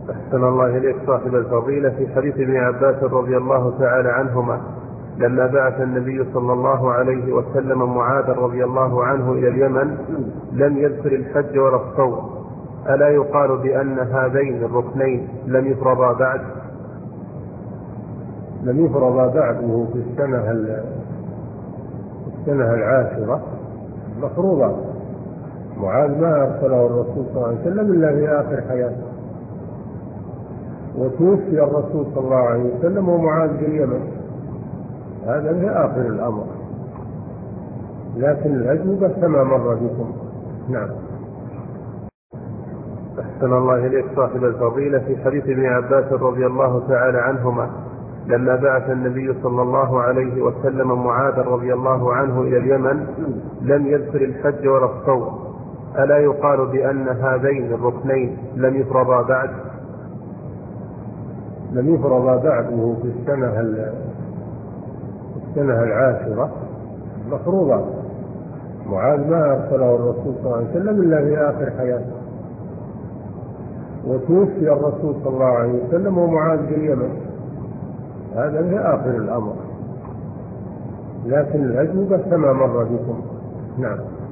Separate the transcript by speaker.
Speaker 1: أحسن الله إليك صاحب الفضيلة. في حديث ابن عباس رضي الله تعالى عنهما لما بعث النبي صلى الله عليه وسلم معاذ رضي الله عنه إلى اليمن لم يذكر الحج ولا الصوم، ألا يقال بأن هذين الركنين لم يفرضا بعد؟
Speaker 2: لم يفرضا بعده في السنة العاشرة مفروضات. معاذ ما أرسله الرسول صلى الله عليه وسلم إلا في آخر حياته، وتوفي الرسول صلى الله عليه وسلم ومعاذ باليمن، هذا في آخر الأمر، لكن الأجوبة كما مر بكم. نعم.
Speaker 1: أحسن الله إليك صاحب الفضيلة. في حديث ابن عباس رضي الله تعالى عنهما لما بعث النبي صلى الله عليه وسلم معاذ رضي الله عنه إلى اليمن لم يذكر الحج ولا الصوم، ألا يقال بأن هذين الركنين لم يفرضا بعد؟
Speaker 2: لم يفرضا بعده في السنة العاشرة مفروضات. معاذ ما أرسله الرسول صلى الله عليه وسلم إلا في آخر حياته، وتوفي الرسول صلى الله عليه وسلم ومعاذ باليمن، هذا في آخر الأمر، لكن الأجوبة كما مر بكم. نعم.